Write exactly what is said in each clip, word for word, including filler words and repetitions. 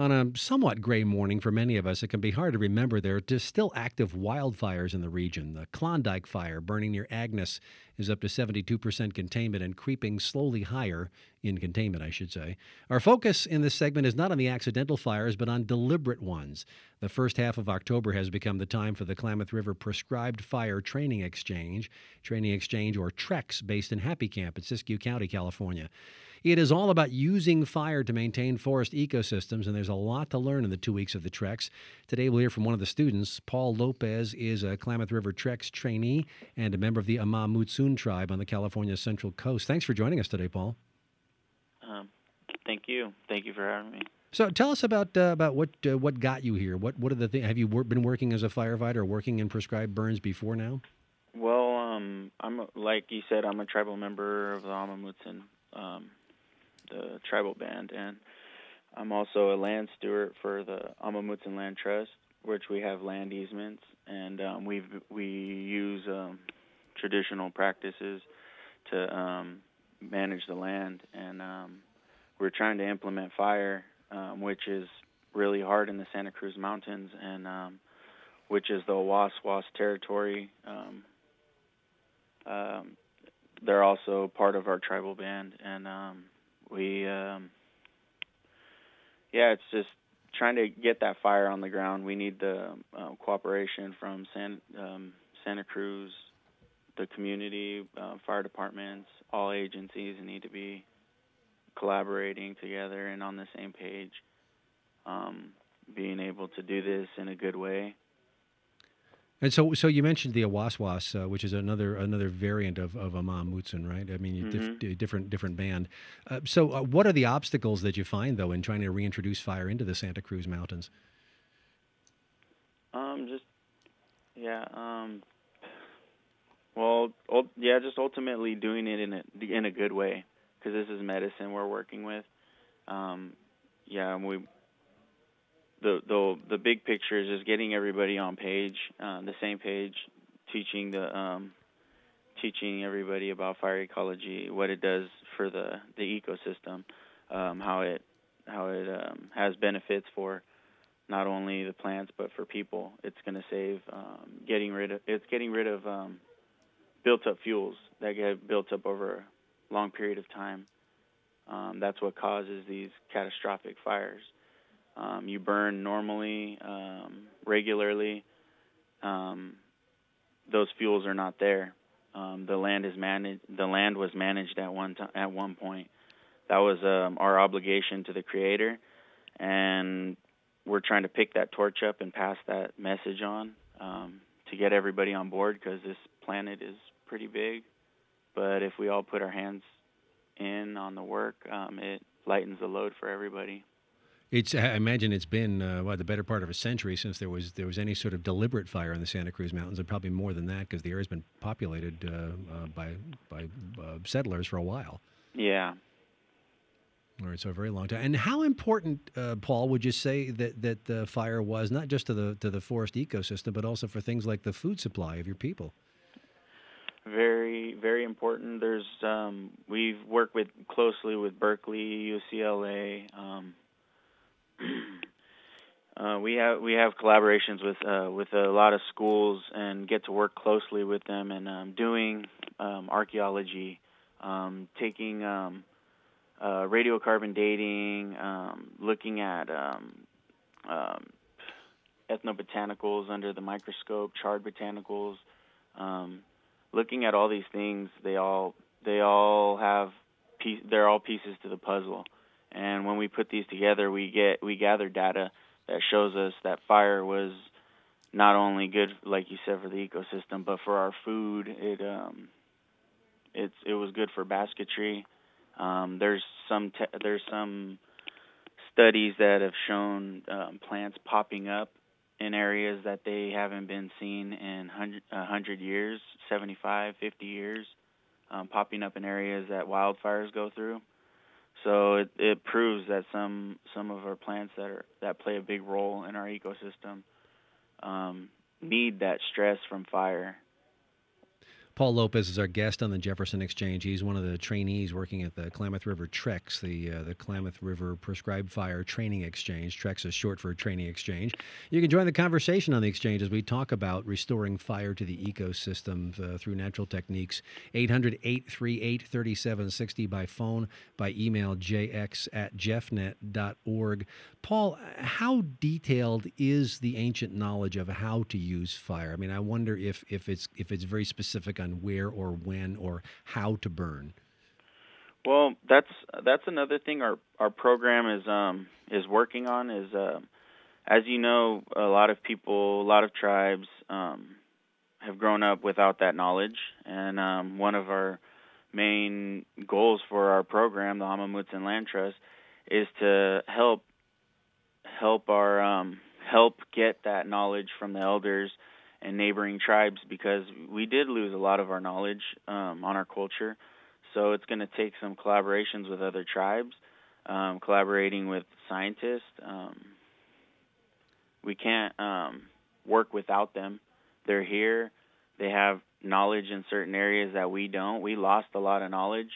On a somewhat gray morning for many of us, it can be hard to remember there are just still active wildfires in the region. The Klondike fire burning near Agnes is up to seventy-two percent containment and creeping slowly higher in containment, I should say. Our focus in this segment is not on the accidental fires, but on deliberate ones. The first half of October has become the time for the Klamath River Prescribed Fire Training Exchange, Training Exchange or TREX, based in Happy Camp in Siskiyou County, California. It is all about using fire to maintain forest ecosystems, and there's a lot to learn in the two weeks of the treks. Today we'll hear from one of the students. Paul Lopez is a Klamath River Treks trainee and a member of the Ama Mutsun tribe on the California Central Coast. Thanks for joining us today, Paul. Um, thank you. Thank you for having me. So tell us about uh, about what uh, what got you here. What what are the things? Have you wor- been working as a firefighter or working in prescribed burns before now? Well, um, I'm a, like you said, I'm a tribal member of the Ama Mutsun, um, the tribal band, and I'm also a land steward for the Ama Mutsun Land Trust, which we have land easements, and um, we we use um, traditional practices to um, manage the land, and um, we're trying to implement fire, um, which is really hard in the Santa Cruz Mountains, and um, which is the Waswas territory. Um, um, they're also part of our tribal band, and um, we, um, yeah, it's just trying to get that fire on the ground. We need the uh, cooperation from San, um, Santa Cruz, the community, uh, fire departments, all agencies need to be collaborating together and on the same page, um, being able to do this in a good way. And so, so you mentioned the Awaswas, uh, which is another another variant of of Ama Mutsun, right? I mean, Mm-hmm. dif- different different band. Uh, so, uh, what are the obstacles that you find though in trying to reintroduce fire into the Santa Cruz Mountains? Um, just yeah. Um, well, ul- yeah, just ultimately doing it in a in a good way, because this is medicine we're working with. Um, yeah, and we the the the big picture is just getting everybody on page, uh, the same page, teaching the um, teaching everybody about fire ecology, what it does for the the ecosystem, um, how it how it um, has benefits for not only the plants but for people. It's going to save um, getting rid of it's getting rid of um, built up fuels that get built up over a long period of time. Um, that's what causes these catastrophic fires. Um, you burn normally, um, regularly. Um, those fuels are not there. Um, the land is managed. The land was managed at one time. At one point, that was um, our obligation to the Creator, and we're trying to pick that torch up and pass that message on, um, to get everybody on board, because this planet is pretty big. But if we all put our hands in on the work, um, it lightens the load for everybody. It's I imagine it's been uh, what, the better part of a century since there was there was any sort of deliberate fire in the Santa Cruz Mountains, and probably more than that because the area's been populated uh, uh, by by uh, settlers for a while. Yeah. All right, so a very long time. And how important, uh, Paul, would you say that that the fire was not just to the to the forest ecosystem, but also for things like the food supply of your people? Very, very important. There's um, we've worked with closely with Berkeley, U C L A. Um, uh, we have we have collaborations with uh, with a lot of schools and get to work closely with them and um, doing um, archaeology, um, taking um, uh, radiocarbon dating, um, looking at um, um, ethnobotanicals under the microscope, charred botanicals. Um, looking at all these things, they all they all have piece, they're all pieces to the puzzle. And when we put these together, we get we gather data that shows us that fire was not only good, like you said, for the ecosystem, but for our food. It um it's it was good for basketry. Um, there's some te- there's some studies that have shown um, plants popping up in areas that they haven't been seen in one hundred years, seventy-five, fifty years, um, popping up in areas that wildfires go through. So it, it proves that some some of our plants that are that play a big role in our ecosystem um, need that stress from fire. Paul Lopez is our guest on the Jefferson Exchange. He's one of the trainees working at the Klamath River Trex, the uh, the Klamath River Prescribed Fire Training Exchange. Trex is short for Training Exchange. You can join the conversation on the Exchange as we talk about restoring fire to the ecosystem uh, through natural techniques. eight hundred, eight three eight, three seven six zero by phone, by email, j x at jeffnet dot org. Paul, how detailed is the ancient knowledge of how to use fire? I mean, I wonder if, if it's if it's very specific on where or when or how to burn. Well, that's that's another thing our our program is um is working on is uh, as you know, a lot of people, a lot of tribes um, have grown up without that knowledge, and um, one of our main goals for our program, the Amah-Mutsun Land Trust, is to help help our um, help get that knowledge from the elders and neighboring tribes, because we did lose a lot of our knowledge um, on our culture. So it's going to take some collaborations with other tribes, um, collaborating with scientists. Um, we can't um, work without them. They're here. They have knowledge in certain areas that we don't. We lost a lot of knowledge.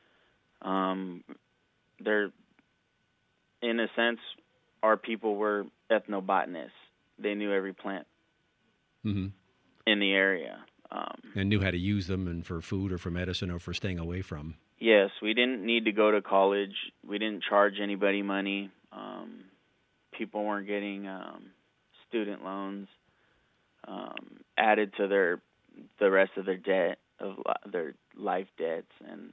Um, they're, in a sense, our people were ethnobotanists. They knew every plant mm-hmm. in the area. Um, and knew how to use them and for food or for medicine or for staying away from. Yes, we didn't need to go to college. We didn't charge anybody money. Um, people weren't getting um, student loans um, added to their the rest of their debt, of their life debts, and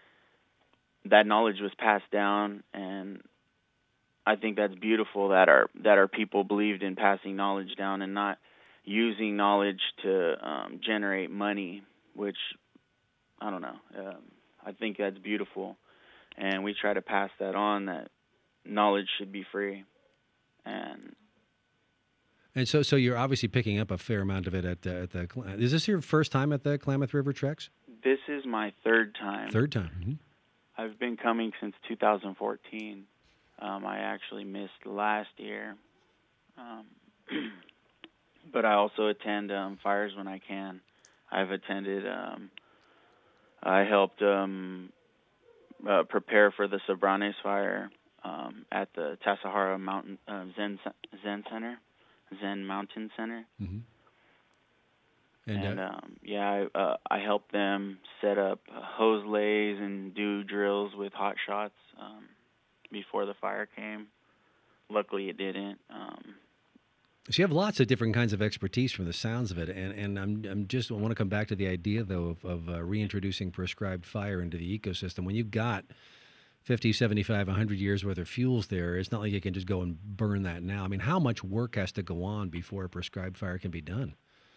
that knowledge was passed down. And I think that's beautiful that our that our people believed in passing knowledge down and not using knowledge to um, generate money, which I don't know. Um, I think that's beautiful, and we try to pass that on. That knowledge should be free, and and so so you're obviously picking up a fair amount of it at the, at the. Is this your first time at the Klamath River Trex? This is my third time. Third time. Mm-hmm. I've been coming since two thousand fourteen. Um, I actually missed last year, um, but I also attend um, fires when I can. I've attended. Um, I helped um, uh, prepare for the Sobranes fire um, at the Tassajara Mountain uh, Zen Zen Center, Zen Mountain Center. Mm-hmm. And, and uh, um, yeah, I, uh, I helped them set up hose lays and do drills with hot shots um, before the fire came. Luckily, it didn't. Um, So you have lots of different kinds of expertise from the sounds of it, and and I'm I'm just I want to come back to the idea though of, of uh, reintroducing prescribed fire into the ecosystem. When you've got fifty, seventy-five, one hundred years worth of fuels there, it's not like you can just go and burn that now. I mean, how much work has to go on before a prescribed fire can be done?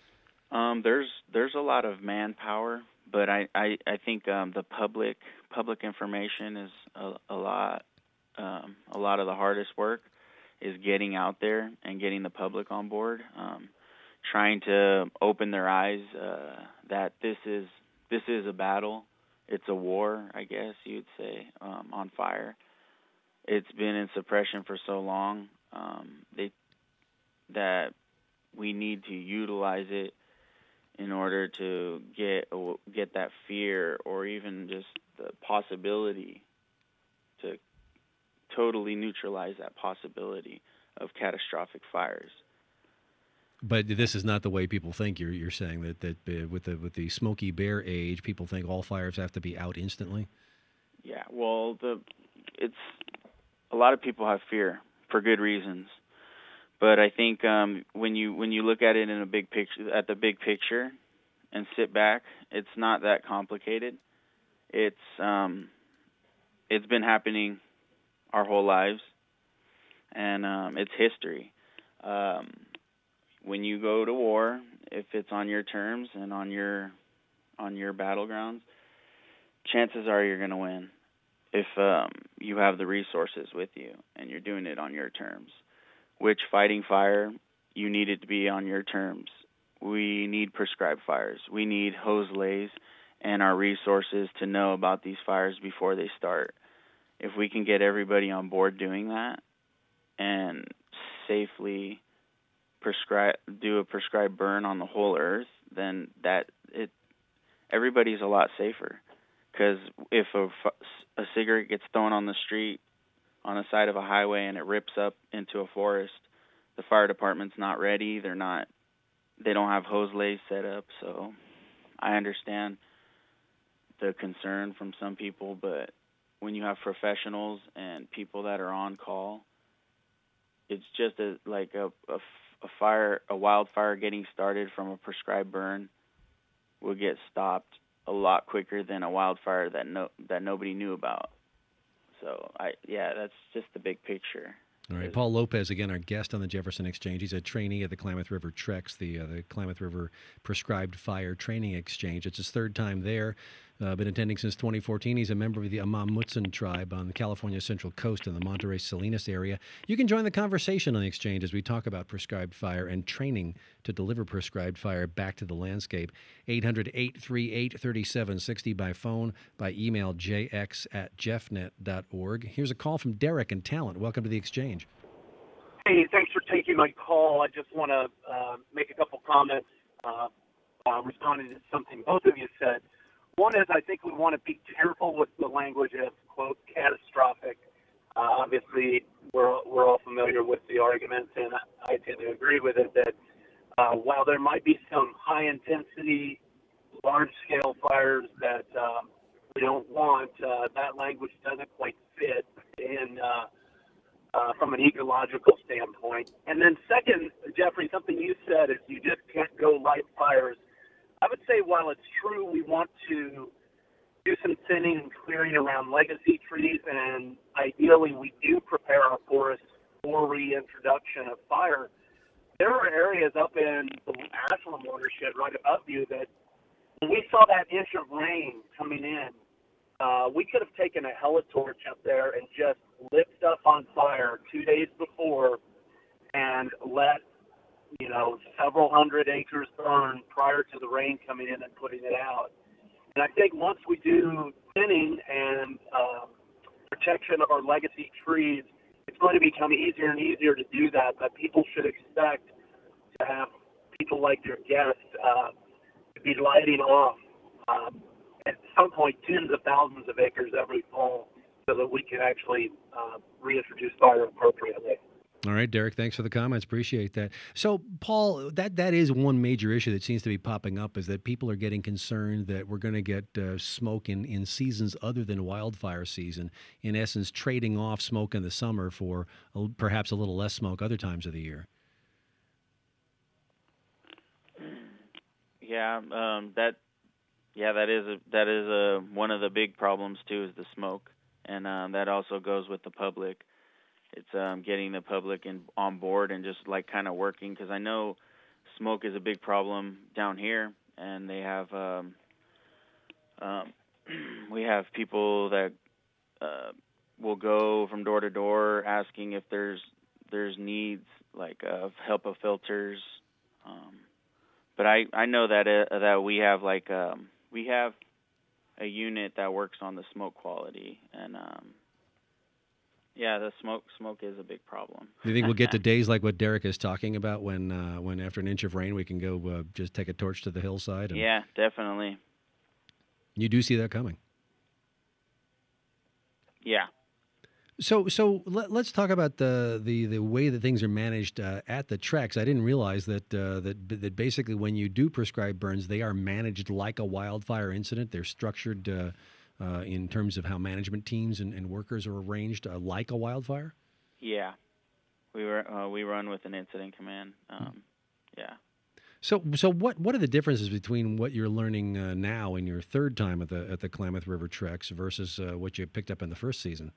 Um, there's there's a lot of manpower, but I I, I think um, the public public information is a, a lot um, a lot of the hardest work. Is getting out there and getting the public on board, um, trying to open their eyes uh, that this is this is a battle. It's a war, I guess you'd say, um, on fire. It's been in suppression for so long um, they, that we need to utilize it in order to get get that fear or even just the possibility to totally neutralize that possibility of catastrophic fires. But this is not the way people think. You're you're saying that that uh, with the with the Smokey Bear age, people think all fires have to be out instantly. Yeah, well, the it's a lot of people have fear for good reasons, but I think um, when you when you look at it in a big picture, at the big picture, and sit back, it's not that complicated. It's um, it's been happening our whole lives, and um, it's history. Um, when you go to war, if it's on your terms and on your on your battlegrounds, chances are you're going to win. If um, you have the resources with you and you're doing it on your terms, which fighting fire, you need it to be on your terms. We need prescribed fires. We need hose lays and our resources to know about these fires before they start. If we can get everybody on board doing that and safely prescribe do a prescribed burn on the whole earth, then that it everybody's a lot safer. Because if a, a cigarette gets thrown on the street on the side of a highway and it rips up into a forest, the fire department's not ready. They're not. They don't have hose lays set up. So I understand the concern from some people, but when you have professionals and people that are on call, it's just a, like a, a, a fire, a wildfire getting started from a prescribed burn will get stopped a lot quicker than a wildfire that no that nobody knew about. So I yeah, that's just the big picture. All right, Paul Lopez, again, our guest on the Jefferson Exchange. He's a trainee at the Klamath River Trex, the uh, the Klamath River Prescribed Fire Training Exchange. It's his third time there. Uh, been attending since twenty fourteen. He's a member of the Amam Mutsun tribe on the California Central Coast in the Monterey Salinas area. You can join the conversation on the Exchange as we talk about prescribed fire and training to deliver prescribed fire back to the landscape. eight hundred, eight three eight, three seven six zero by phone, by email, j x at jeffnet dot org. Here's a call from Derek in Talent. Welcome to the Exchange. Hey, thanks for taking my call. I just want to uh, make a couple comments uh, uh, responding to something both of you said. One is I think we want to be careful with the language of, quote, catastrophic. Uh, obviously, we're, we're all familiar with the arguments, and I, I tend to agree with it, that uh, while there might be some high-intensity, large-scale fires that uh, we don't want, uh, that language doesn't quite fit in uh, uh, from an ecological standpoint. And then second, Jeffrey, something you said is you just can't go light fires. I would say while it's true we want to do some thinning and clearing around legacy trees, and ideally we do prepare our forests for reintroduction of fire, there are areas up in the Ashland watershed right above you that when we saw that inch of rain coming in, uh, we could have taken a helitorch up there and just lit stuff on fire two days before and let you know, several hundred acres burn prior to the rain coming in and putting it out. And I think once we do thinning and um, protection of our legacy trees, it's going to become easier and easier to do that, but people should expect to have people like your guest uh, to be lighting off um, at some point tens of thousands of acres every fall so that we can actually uh, reintroduce fire appropriately. All right, Derek, thanks for the comments. Appreciate that. So, Paul, that, that is one major issue that seems to be popping up, is that people are getting concerned that we're going to get uh, smoke in, in seasons other than wildfire season, in essence, trading off smoke in the summer for a, perhaps a little less smoke other times of the year. Yeah, um, that yeah, that is a, that is a, one of the big problems, too, is the smoke, and um, that also goes with the public. It's um, getting the public in, on board and just like kind of working, because I know smoke is a big problem down here, and they have um, um, we have people that uh, will go from door to door asking if there's there's needs like of HEPA filters, um, but I, I know that uh, that we have like um, we have a unit that works on the smoke quality, and um, yeah, the smoke smoke is a big problem. Do you think we'll get to days like what Derek is talking about, when uh, when after an inch of rain we can go uh, just take a torch to the hillside? And yeah, definitely. You do see that coming? Yeah. So so let, let's talk about the, the, the way that things are managed uh, at the Trex. I didn't realize that, uh, that that basically when you do prescribe burns, they are managed like a wildfire incident. They're structured Uh, Uh, in terms of how management teams and, and workers are arranged, uh, like a wildfire? Yeah, we were uh, we run with an incident command. Um, yeah. So, so what what are the differences between what you're learning uh, now in your third time at the at the Klamath River Trex versus uh, what you picked up in the first season?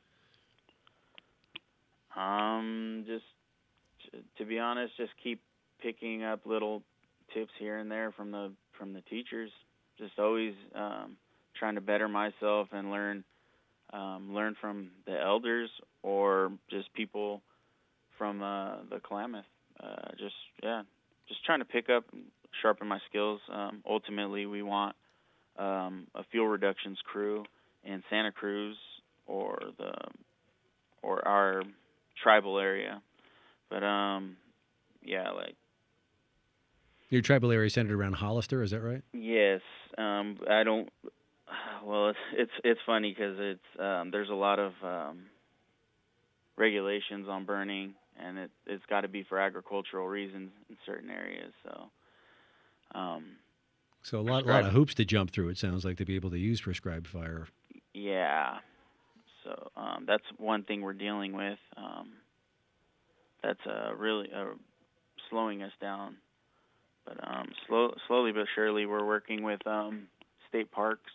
Um, just to be honest, just keep picking up little tips here and there from the from the teachers. Just always. Um, trying to better myself and learn um, learn from the elders or just people from uh, the Klamath. Uh, just, yeah, just trying to pick up and sharpen my skills. Um, ultimately, we want um, a fuel reductions crew in Santa Cruz or the or our tribal area. But, um, yeah, like, Your tribal area centered around Hollister, is that right? Yes. Um, I don't. Well, it's it's it's funny because it's um, there's a lot of um, regulations on burning, and it it's got to be for agricultural reasons in certain areas. So. Um, So a lot, a lot of hoops to jump through, it sounds like, to be able to use prescribed fire. Yeah. So um, that's one thing we're dealing with. Um, that's uh, really uh, slowing us down. But um, slow, slowly but surely, we're working with um, state parks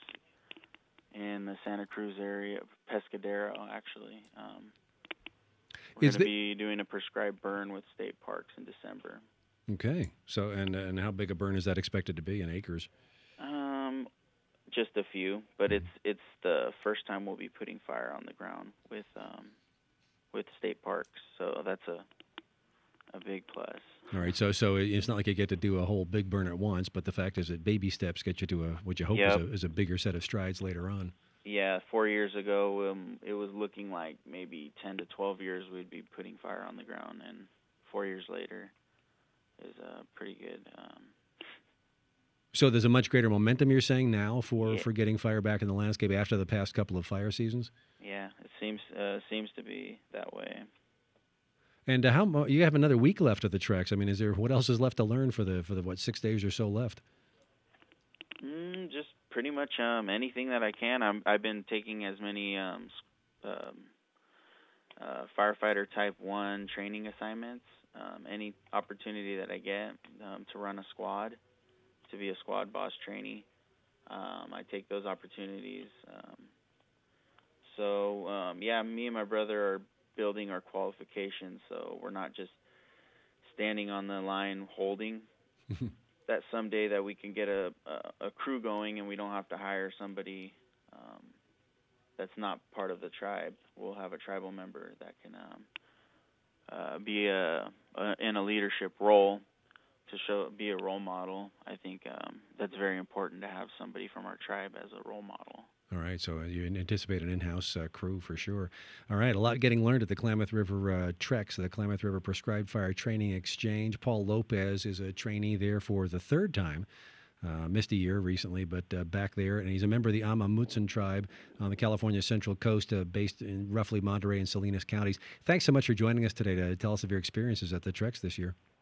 in the Santa Cruz area, Pescadero, actually. Um, we're going to be doing a prescribed burn with state parks in December. Okay. So, and and how big a burn is that expected to be in acres? Um, just a few, but it's it's the first time we'll be putting fire on the ground with um, with state parks. So that's a a big plus. All right. So so it's not like you get to do a whole big burn at once, but the fact is that baby steps get you to a what you hope Yep. is, a, is a bigger set of strides later on. Yeah, four years ago, um, it was looking like maybe ten to twelve years we'd be putting fire on the ground, and four years later is uh, pretty good. Um, So there's a much greater momentum, you're saying, now for, Yeah. for getting fire back in the landscape after the past couple of fire seasons? yeah, it seems uh, seems to be that way. And uh, how mo- you have another week left of the treks. I mean, is there what else is left to learn for the for the what six days or so left? Mm, just pretty much um, anything that I can. I'm, I've been taking as many um, s- um, uh, firefighter type one training assignments. Um, any opportunity that I get um, to run a squad, to be a squad boss trainee, um, I take those opportunities. Um, so um, yeah, me and my brother are building our qualifications, so we're not just standing on the line holding. That someday that we can get a, a, a crew going and we don't have to hire somebody um, that's not part of the tribe. We'll have a tribal member that can um, uh, be a, a in a leadership role to show be a role model. I think um, that's very important to have somebody from our tribe as a role model. All right, so you anticipate an in-house uh, crew for sure. All right, a lot getting learned at the Klamath River uh, Treks, the Klamath River Prescribed Fire Training Exchange. Paul Lopez is a trainee there for the third time. Uh, missed a year recently, but uh, back there, and he's a member of the Ama Mutsun tribe on the California Central Coast, uh, based in roughly Monterey and Salinas counties. Thanks so much for joining us today to tell us of your experiences at the Treks this year.